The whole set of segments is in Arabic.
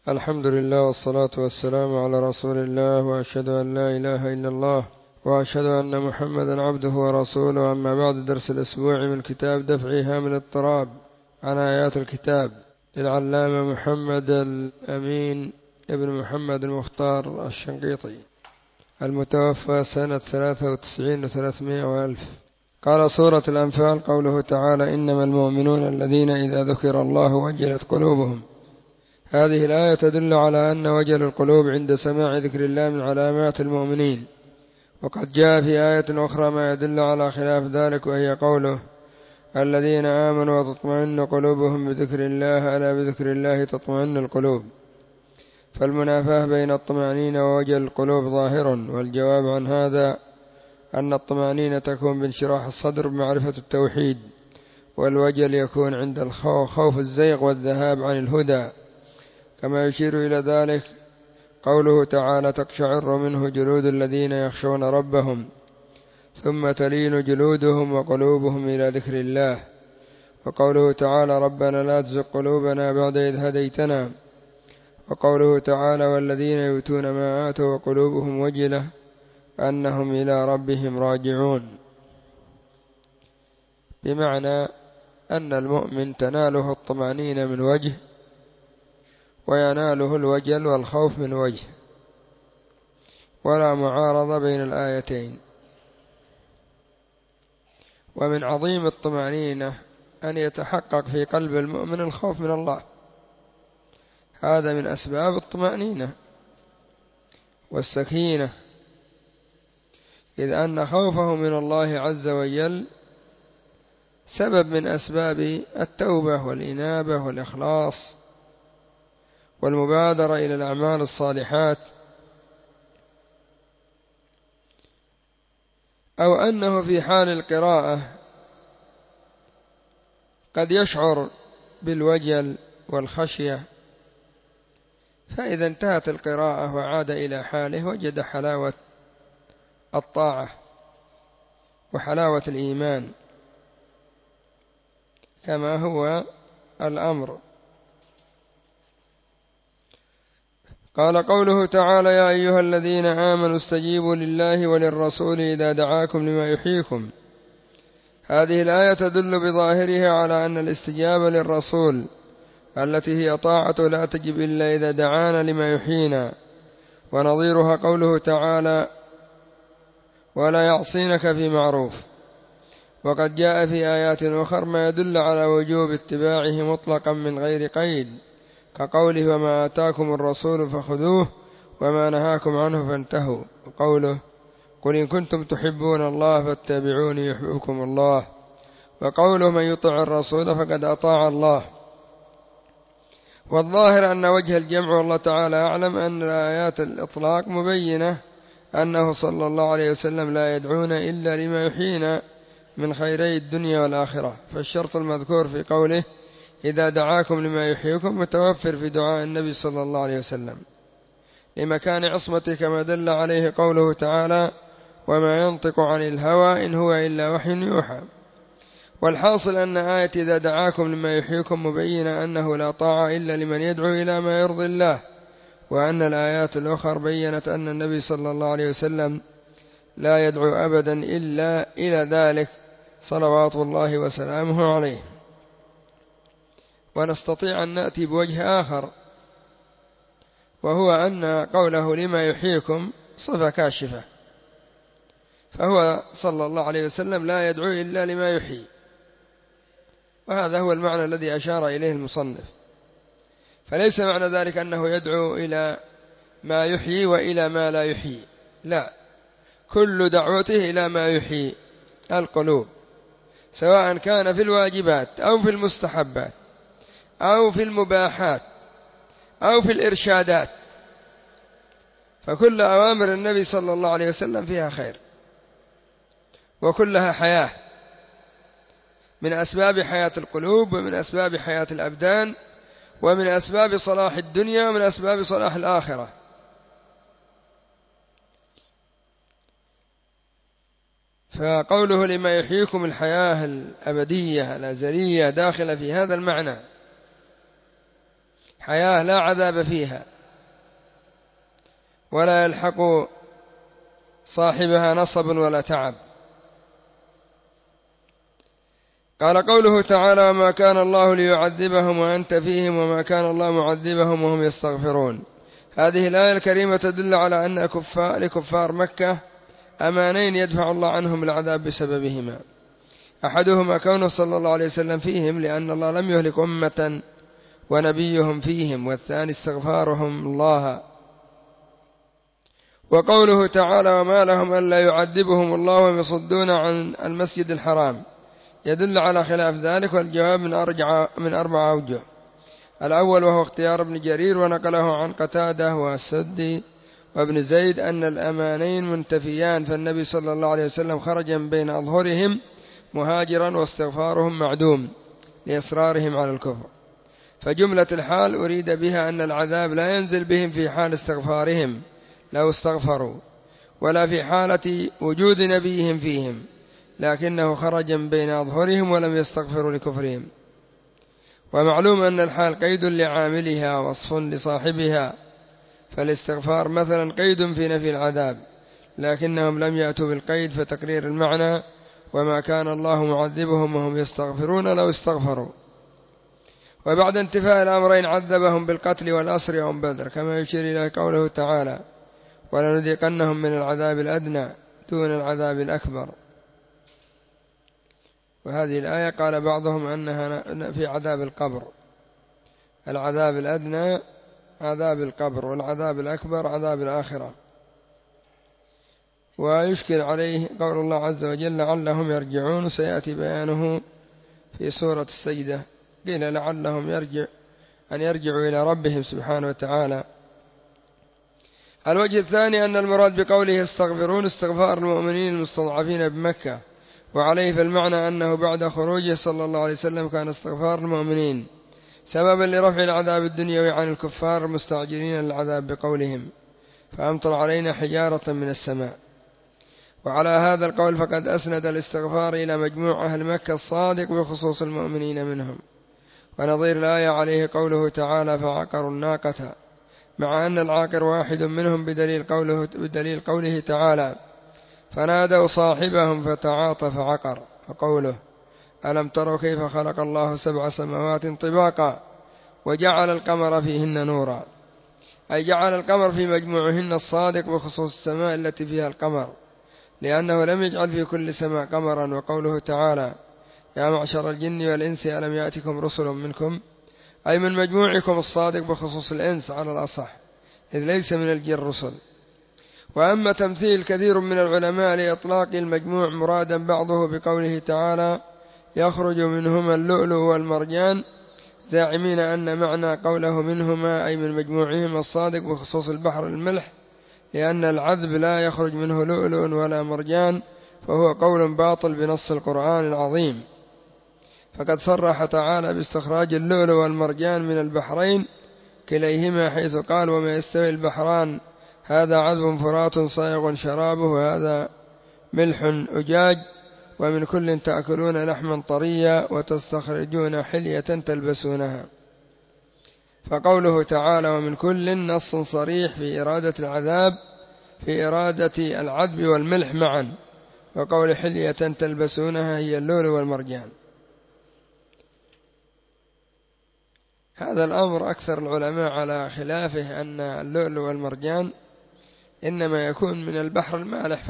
الحمد لله والصلاة والسلام على رسول الله، وأشهد أن لا إله إلا الله، وأشهد أن محمدا عبده ورسوله. أما بعد، درس الأسبوع من كتاب دفع هام الاضطراب عن آيات الكتاب للعلامة محمد الأمين ابن محمد المختار الشنقيطي، المتوفى سنة 93 و300 وألف. قال سورة الأنفال: قوله تعالى: إنما المؤمنون الذين إذا ذكر الله وجلت قلوبهم. هذه الآية تدل على أن وجل القلوب عند سماع ذكر الله من علامات المؤمنين، وقد جاء في آية أخرى ما يدل على خلاف ذلك، وهي قوله: الذين آمنوا وتطمئن قلوبهم بذكر الله، ألا بذكر الله تطمئن القلوب. فالمنافاة بين الطمأنينة ووجل القلوب ظاهر، والجواب عن هذا أن الطمأنينة تكون بانشراح الصدر بمعرفة التوحيد، والوجل يكون عند خوف الزيغ والذهاب عن الهدى، كما يشير إلى ذلك قوله تعالى: تقشعر منه جلود الذين يخشون ربهم ثم تلين جلودهم وقلوبهم إلى ذكر الله. وقوله تعالى: ربنا لا تزغ قلوبنا بعد إذ هديتنا. وقوله تعالى: والذين يؤتون ما آتوا وقلوبهم وجلة أنهم إلى ربهم راجعون، بمعنى أن المؤمن تناله الطمأنينة من وجه، ويناله الوجل والخوف من وجه، ولا معارضة بين الآيتين. ومن عظيم الطمأنينة أن يتحقق في قلب المؤمن الخوف من الله، هذا من أسباب الطمأنينة والسكينة، إذ أن خوفه من الله عز وجل سبب من أسباب التوبة والإنابة والإخلاص والمبادرة إلى الأعمال الصالحات. أو أنه في حال القراءة قد يشعر بالوجل والخشية، فإذا انتهت القراءة وعاد إلى حاله وجد حلاوة الطاعة وحلاوة الإيمان كما هو الأمر. قال قوله تعالى: يا أيها الذين آمنوا استجيبوا لله وللرسول إذا دعاكم لما يحييكم. هذه الآية تدل بظاهرها على أن الاستجابة للرسول التي هي طاعته لا تجب إلا إذا دعانا لما يحيينا، ونظيرها قوله تعالى: ولا يعصينك في معروف. وقد جاء في آيات أخرى ما يدل على وجوب اتباعه مطلقا من غير قيد، كقوله: وما آتاكم الرسول فخذوه وما نهاكم عنه فانتهوا. وقوله: قل إن كنتم تحبون الله فاتبعوني يحببكم الله. وقوله: من يطع الرسول فقد أطاع الله. والظاهر أن وجه الجمع والله تعالى أعلم أن آيات الإطلاق مبينة أنه صلى الله عليه وسلم لا يدعون إلا لما يحيينا من خيري الدنيا والآخرة، فالشرط المذكور في قوله إذا دعاكم لما يحييكم متوفر في دعاء النبي صلى الله عليه وسلم لمكان عصمته، كما دل عليه قوله تعالى: وما ينطق عن الهوى إن هو إلا وحي يوحى. والحاصل أن آية إذا دعاكم لما يحييكم مبينة أنه لا طاعة إلا لمن يدعو إلى ما يرضي الله، وأن الآيات الأخرى بيّنت أن النبي صلى الله عليه وسلم لا يدعو أبدا إلا إلى ذلك صلوات الله وسلامه عليه. ونستطيع أن نأتي بوجه آخر، وهو أن قوله لما يحييكم صفة كاشفة، فهو صلى الله عليه وسلم لا يدعو إلا لما يحيي، وهذا هو المعنى الذي أشار إليه المصنف. فليس معنى ذلك أنه يدعو إلى ما يحيي وإلى ما لا يحيي، لا، كل دعوته إلى ما يحيي القلوب، سواء كان في الواجبات أو في المستحبات أو في المباحات أو في الإرشادات، فكل أوامر النبي صلى الله عليه وسلم فيها خير، وكلها حياة، من أسباب حياة القلوب، ومن أسباب حياة الأبدان، ومن أسباب صلاح الدنيا، ومن أسباب صلاح الآخرة. فقوله لما يحييكم الحياة الأبدية الأزلية داخلة في هذا المعنى، حياة لا عذاب فيها، ولا يلحق صاحبها نصب ولا تعب. قال قوله تعالى: وما كان الله ليعذبهم وأنت فيهم وما كان الله معذبهم وهم يستغفرون. هذه الآية الكريمة تدل على أن لكفار مكة أمانين يدفع الله عنهم العذاب بسببهما: أحدهما كونه صلى الله عليه وسلم فيهم لأن الله لم يهلك أمة ونبيهم فيهم، والثاني استغفارهم الله. وقوله تعالى: وما لهم ألا يعذبهم الله وهم يصدون عن المسجد الحرام، يدل على خلاف ذلك، والجواب من 4 أوجه. الأول وهو اختيار ابن جرير ونقله عن قتادة والسدي وابن زيد أن الأمانين منتفيان، فالنبي صلى الله عليه وسلم خرج من بين أظهرهم مهاجرا واستغفارهم معدوم لإصرارهم على الكفر، فجملة الحال أريد بها أن العذاب لا ينزل بهم في حال استغفارهم لو استغفروا، ولا في حالة وجود نبيهم فيهم، لكنه خرج من بين أظهرهم ولم يستغفروا لكفرهم. ومعلوم أن الحال قيد لعاملها وصف لصاحبها، فالاستغفار مثلا قيد في نفي العذاب، لكنهم لم يأتوا بالقيد، فتقرير المعنى: وما كان الله معذبهم وهم يستغفرون لو استغفروا. وبعد انتفاء الأمرين عذبهم بالقتل والأسر يوم بدر، كما يشير إلى قوله تعالى: ولنذيقنهم من العذاب الأدنى دون العذاب الأكبر. وهذه الآية قال بعضهم أنها في عذاب القبر، العذاب الأدنى عذاب القبر، والعذاب الأكبر عذاب الآخرة. ويشكل عليه قول الله عز وجل: لعلهم يرجعون، سيأتي بيانه في سورة السجدة. قيل لعلهم يرجعوا إلى ربهم سبحانه وتعالى. الوجه الثاني أن المراد بقوله استغفرون استغفار المؤمنين المستضعفين بمكة، وعليه فالمعنى أنه بعد خروجه صلى الله عليه وسلم كان استغفار المؤمنين سببا لرفع العذاب الدنيوي عن الكفار المستعجلين للعذاب بقولهم: فأمطر علينا حجارة من السماء. وعلى هذا القول فقد أسند الاستغفار إلى مجموع أهل مكة الصادق بخصوص المؤمنين منهم. ونظير الآية عليه قوله تعالى: فعقروا الناقة، مع أن العاقر واحد منهم بدليل قوله تعالى: فنادوا صاحبهم فتعاطى فعقر. وقوله: ألم تروا كيف خلق الله 7 سماوات طباقا وجعل القمر فيهن نورا، أي جعل القمر في مجموعهن الصادق بخصوص السماء التي فيها القمر، لأنه لم يجعل في كل سماء قمرا. وقوله تعالى: يا معشر الجن والإنس ألم يأتكم رسل منكم، أي من مجموعكم الصادق بخصوص الإنس على الأصح، إذ ليس من الجن رسل. وأما تمثيل كثير من العلماء لإطلاق المجموع مرادا بعضه بقوله تعالى: يخرج منهما اللؤلؤ والمرجان، زاعمين أن معنى قوله منهما أي من مجموعهم الصادق بخصوص البحر الملح، لأن العذب لا يخرج منه لؤلؤ ولا مرجان، فهو قول باطل بنص القرآن العظيم. فقد صرح تعالى باستخراج اللؤلؤ والمرجان من البحرين كليهما، حيث قال: وما يستوي البحران هذا عذب فرات صائغ شرابه وهذا ملح أجاج ومن كل تأكلون لحما طريا وتستخرجون حلية تلبسونها. فقوله تعالى ومن كل نص صريح في إرادة العذاب، في إرادة العذب والملح معا. وقول حلية تلبسونها هي اللؤلؤ والمرجان. هذا الأمر أكثر العلماء على خلافه، أن اللؤلؤ والمرجان إنما يكون من البحر المالح،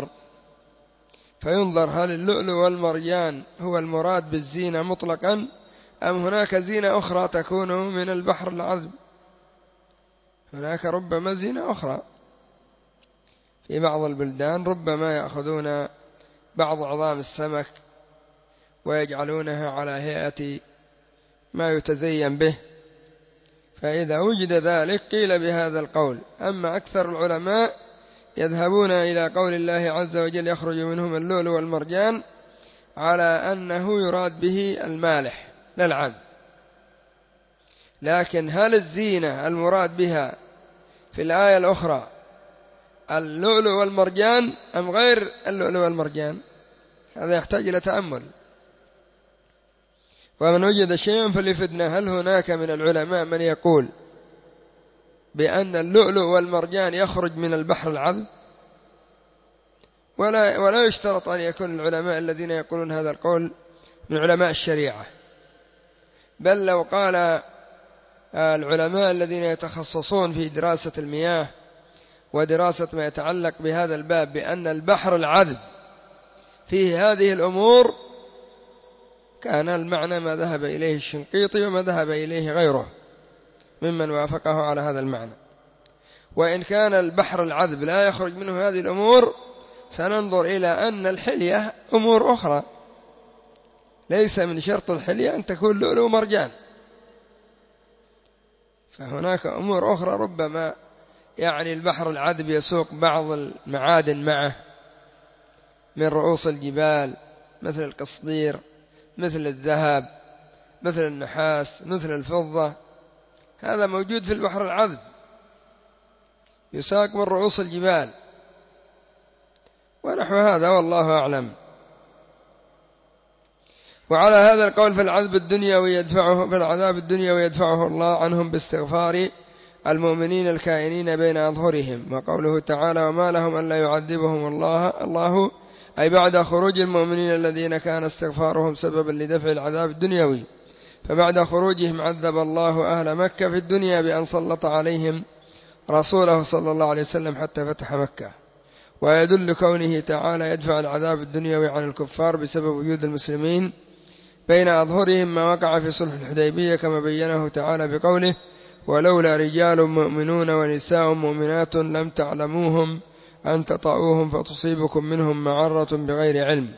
فينظر هل اللؤلؤ والمرجان هو المراد بالزينة مطلقا، أم هناك زينة أخرى تكون من البحر العذب. هناك ربما زينة أخرى في بعض البلدان، ربما يأخذون بعض عظام السمك ويجعلونها على هيئة ما يتزين به، فإذا وجد ذلك قيل بهذا القول. أما أكثر العلماء يذهبون إلى قول الله عز وجل يخرج منهم اللؤلؤ والمرجان على أنه يراد به المالح لا العذب. لكن هل الزينة المراد بها في الآية الأخرى اللؤلؤ والمرجان أم غير اللؤلؤ والمرجان؟ هذا يحتاج إلى تأمل. ومن وجد شيئا فليفدنا. هل هناك من العلماء من يقول بأن اللؤلؤ والمرجان يخرج من البحر العذب؟ ولا يشترط أن يكون العلماء الذين يقولون هذا القول من علماء الشريعة، بل لو قال العلماء الذين يتخصصون في دراسة المياه ودراسة ما يتعلق بهذا الباب بأن البحر العذب فيه هذه الأمور، كان المعنى ما ذهب إليه الشنقيطي وما ذهب إليه غيره ممن وافقه على هذا المعنى. وإن كان البحر العذب لا يخرج منه هذه الأمور، سننظر إلى أن الحلية أمور أخرى، ليس من شرط الحلية أن تكون لؤلؤ ومرجان، فهناك أمور أخرى ربما البحر العذب يسوق بعض المعادن معه من رؤوس الجبال، مثل القصدير، مثل الذهب، مثل النحاس، مثل الفضة، هذا موجود في البحر العذب يساق من رؤوس الجبال ونحو هذا، والله أعلم. وعلى هذا القول فالعذاب الدنيوي يدفعه الله عنهم باستغفار المؤمنين الكائنين بين أظهرهم. وقوله تعالى وما لهم ألا يعذبهم الله أي بعد خروج المؤمنين الذين كان استغفارهم سببا لدفع العذاب الدنيوي، فبعد خروجهم عذب الله أهل مكة في الدنيا بأن سلط عليهم رسوله صلى الله عليه وسلم حتى فتح مكة. ويدل كونه تعالى يدفع العذاب الدنيوي عن الكفار بسبب وجود المسلمين بين أظهرهم ما وقع في صلح الحديبية، كما بينه تعالى بقوله ولولا رجال مؤمنون ونساء مؤمنات لم تعلموهم أن تطؤوهم فتصيبكم منهم معرة بغير علم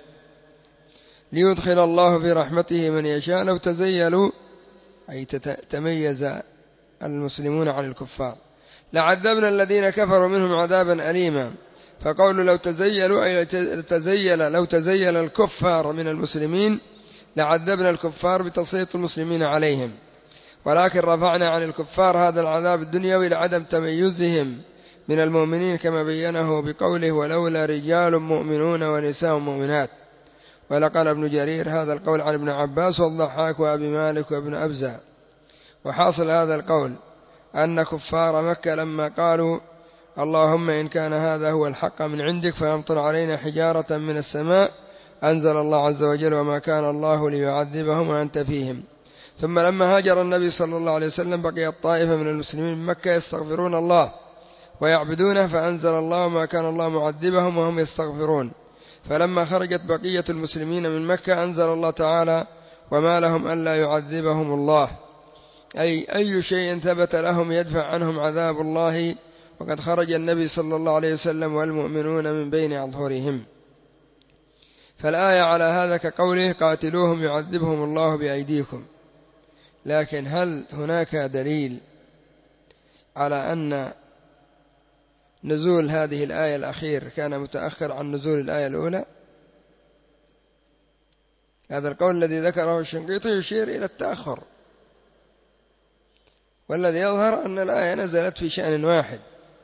ليدخل الله في رحمته من يشاء لو تزيلوا أي تميز المسلمون عن الكفار لعذبنا الذين كفروا منهم عذابا أليما. فقول لو تزيلوا أي لو تزيل الكفار من المسلمين لعذبنا الكفار بتسليط المسلمين عليهم، ولكن رفعنا عن الكفار هذا العذاب الدنيوي لعدم تميزهم من المؤمنين، كما بينه بقوله ولولا رجال مؤمنون ونساء مؤمنات. ولقال ابن جرير هذا القول عن ابن عباس والضحاك وأبي مالك وابن أبزة. وحاصل هذا القول أن كفار مكة لما قالوا اللهم إن كان هذا هو الحق من عندك فأمطر علينا حجارة من السماء، أنزل الله عز وجل وما كان الله ليعذبهم وأنت فيهم. ثم لما هاجر النبي صلى الله عليه وسلم بقيت طائفة من المسلمين من مكة يستغفرون الله ويعبدونه، فأنزل الله ما كان الله معذبهم وهم يستغفرون. فلما خرجت بقية المسلمين من مكة أنزل الله تعالى وما لهم ألا يعذبهم الله، أي شيء ثبت لهم يدفع عنهم عذاب الله، وقد خرج النبي صلى الله عليه وسلم والمؤمنون من بين أظهرهم. فالآية على هذا كقوله قاتلوهم يعذبهم الله بأيديكم. لكن هل هناك دليل على أن نزول هذه الآية الأخير كان متأخر عن نزول الآية الأولى؟ هذا القول الذي ذكره الشنقيطي يشير إلى التأخر، والذي يظهر أن الآية نزلت في شأن واحد.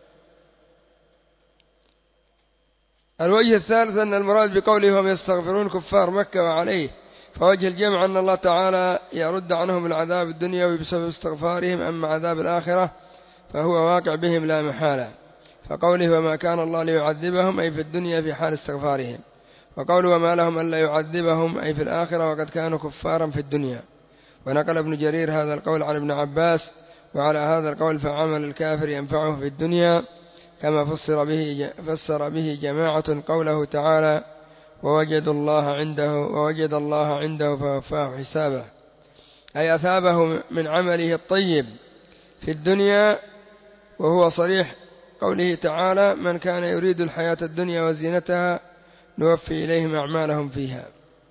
الوجه الثالث أن المراد بقوله هم يستغفرون كفار مكة وعليه، فوجه الجمع أن الله تعالى يرد عنهم العذاب الدنيوي بسبب استغفارهم، أما عذاب الآخرة فهو واقع بهم لا محالة. فقوله وما كان الله ليعذبهم أي في الدنيا في حال استغفارهم، وقوله وما لهم ألا يعذبهم أي في الآخرة وقد كانوا كفارا في الدنيا. ونقل ابن جرير هذا القول عن ابن عباس، وعلى هذا القول فعمل الكافر ينفعه في الدنيا، كما فسر به جماعة قوله تعالى ووجد الله عنده فوفاه حسابه، أي أثابه من عمله الطيب في الدنيا. وهو صريح قوله تعالى من كان يريد الحياة الدنيا وزينتها نوفي إليهم أعمالهم فيها.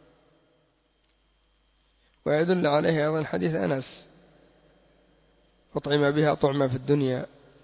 ويدل عليه أيضا حديث أنس أطعم بها طعمة في الدنيا.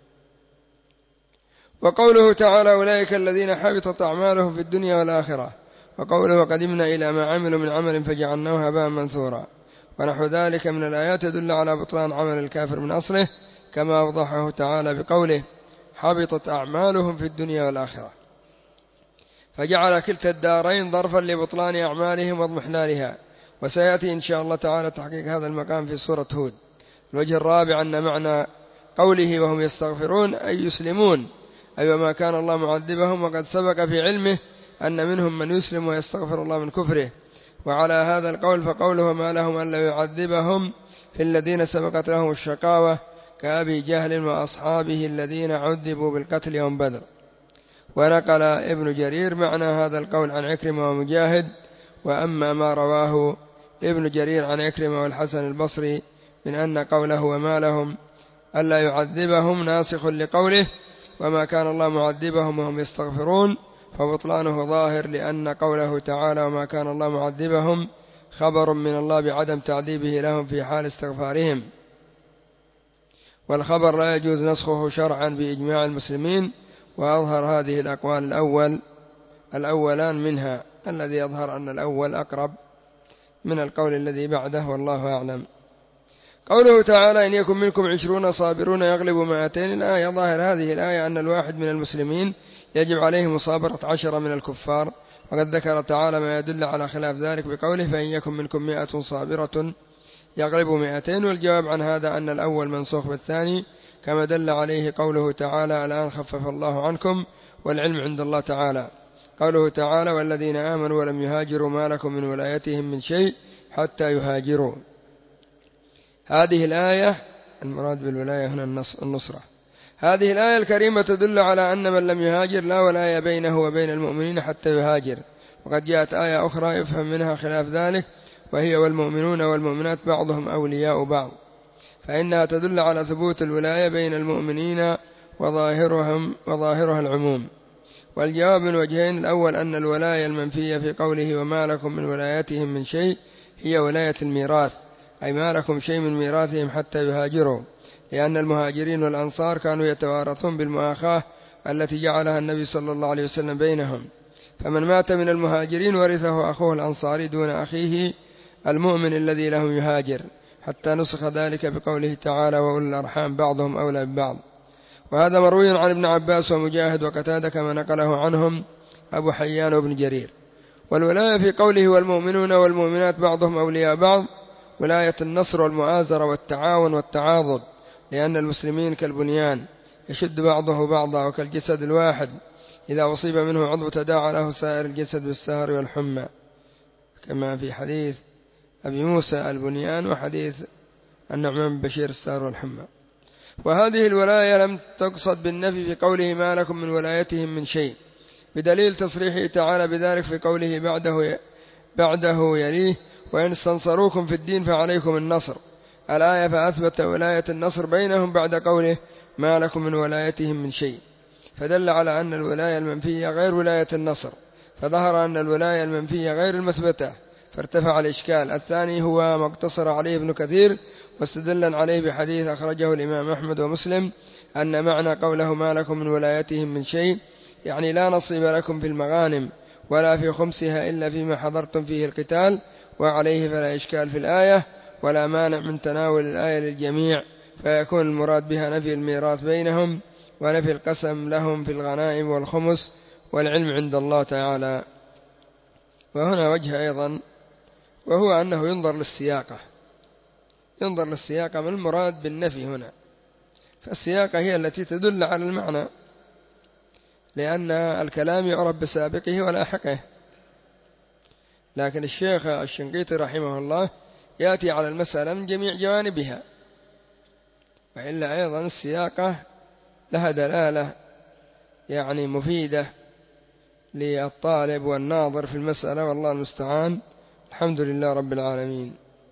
وقوله تعالى أولئك الذين حبطت أعمالهم في الدنيا والآخرة، وقوله وقدمنا إلى ما عملوا من عمل فجعلناه هباء منثورا، ونحو ذلك من الآيات يدل على بطلان عمل الكافر من أصله، كما أوضحه تعالى بقوله حبطت أعمالهم في الدنيا والآخرة، فجعل كلتا الدارين ظرفا لبطلان أعمالهم واضمحلالها. وسيأتي إن شاء الله تعالى تحقيق هذا المقام في سورة هود. الوجه الرابع أن معنى قوله وهم يستغفرون أي يسلمون، أي وما كان الله معذبهم، وقد سبق في علمه أن منهم من يسلم ويستغفر الله من كفره. وعلى هذا القول فقوله وما لهم ألا يعذبهم في الذين سبقت لهم الشقاوة كأبي جهل وأصحابه الذين عذبوا بالقتل يوم بدر. ونقل ابن جرير معنى هذا القول عن عكرمة ومجاهد. وأما ما رواه ابن جرير عن عكرمة والحسن البصري من أن قوله وما لهم ألا يعذبهم ناسخ لقوله وما كان الله معذبهم وهم يستغفرون، فبطلانه ظاهر، لأن قوله تعالى وما كان الله معذبهم خبر من الله بعدم تعذيبه لهم في حال استغفارهم، والخبر لا يجوز نسخه شرعا بإجماع المسلمين. وأظهر هذه الأقوال الأولان منها، الذي يظهر أن الأول أقرب من القول الذي بعده، والله أعلم. قوله تعالى إن يكن منكم 20 صابرون يغلبوا 200، الآية ظاهر هذه الآية أن الواحد من المسلمين يجب عليه مصابرة 10 من الكفار، وقد ذكر تعالى ما يدل على خلاف ذلك بقوله فإن يكن منكم 100 صابرة يغلبوا 200. والجواب عن هذا أن الأول منسوخ بالثاني، كما دل عليه قوله تعالى الآن خفف الله عنكم والعلم عند الله تعالى. قوله تعالى والذين آمنوا ولم يهاجروا ما لكم من ولايتهم من شيء حتى يهاجروا. هذه الآية المراد بالولاية هنا النصرة. هذه الآية الكريمة تدل على أن من لم يهاجر لا ولاية بينه وبين المؤمنين حتى يهاجر. وقد جاءت آية أخرى يفهم منها خلاف ذلك، وهي والمؤمنون والمؤمنات بعضهم أولياء بعض، فإنها تدل على ثبوت الولاية بين المؤمنين وظاهرها العموم. والجواب من وجهين: الأول أن الولاية المنفية في قوله وما لكم من ولايتهم من شيء هي ولاية الميراث، أي ما لكم شيء من ميراثهم حتى يهاجروا، لأن المهاجرين والأنصار كانوا يتوارثون بالمؤاخاة التي جعلها النبي صلى الله عليه وسلم بينهم، فمن مات من المهاجرين ورثه أخوه الأنصاري دون أخيه المؤمن الذي له يهاجر، حتى نسخ ذلك بقوله تعالى وأولي الأرحام بعضهم أولى ببعض. وهذا مروي عن ابن عباس ومجاهد وقتادة كما نقله عنهم أبو حيان وابن جرير. والولاية في قوله والمؤمنون والمؤمنات بعضهم أولياء بعض ولاية النصر والمؤازرة والتعاون والتعاضد، لأن المسلمين كالبنيان يشد بعضه بعضا وكالجسد الواحد إذا أصيب منه عضو تداعى له سائر الجسد بالسهر والحمى، كما في حديث أبي موسى البنيان وحديث النعمان بن بشير السهر والحمى. وهذه الولاية لم تقصد بالنفي في قوله ما لكم من ولايتهم من شيء، بدليل تصريحه تعالى بذلك في قوله بعده يليه وإن استنصروكم في الدين فعليكم النصر الآية، فأثبت ولاية النصر بينهم بعد قوله ما لكم من ولايتهم من شيء، فدل على أن الولاية المنفية غير ولاية النصر، فظهر أن الولاية المنفية غير المثبتة، فارتفع الإشكال. الثاني هو ما اقتصر عليه ابن كثير واستدلا عليه بحديث أخرجه الإمام أحمد ومسلم أن معنى قوله ما لكم من ولايتهم من شيء يعني لا نصيب لكم في المغانم ولا في خمسها إلا فيما حضرتم فيه القتال، وعليه فلا إشكال في الآية ولا مانع من تناول الآية للجميع، فيكون المراد بها نفي الميراث بينهم ونفي القسم لهم في الغنائم والخمس، والعلم عند الله تعالى. وهنا وجه أيضا، وهو أنه ينظر للسياقة من المراد بالنفي هنا، فالسياقة هي التي تدل على المعنى، لأن الكلام يعرف بسابقه ولاحقه. لكن الشيخ الشنقيطي رحمه الله يأتي على المسألة من جميع جوانبها، وإلا أيضا السياقة لها دلالة يعني مفيدة للطالب والناظر في المسألة، والله المستعان. الحمد لله رب العالمين.